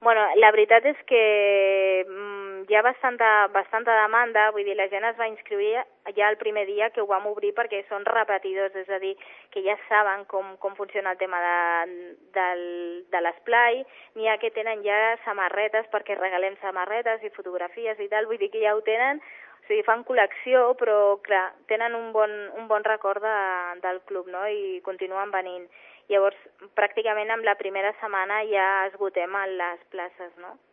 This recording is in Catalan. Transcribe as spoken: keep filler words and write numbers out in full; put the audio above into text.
Bueno, la veritat és que mm, hi ha bastanta, bastanta demanda, vull dir, la gent es va inscriure ja el primer dia que ho vam obrir perquè són repetidors, és a dir, que ja saben com, com funciona el tema de, del, de l'esplai, n'hi ha que tenen ja samarretes perquè regalem samarretes i fotografies i tal, vull dir que ja ho tenen, o sigui, fan col·lecció, però clar, tenen un bon, un bon record de, del club, no?, i continuen venint. Llavors, pràcticament amb la primera setmana ja esgotem les places, no?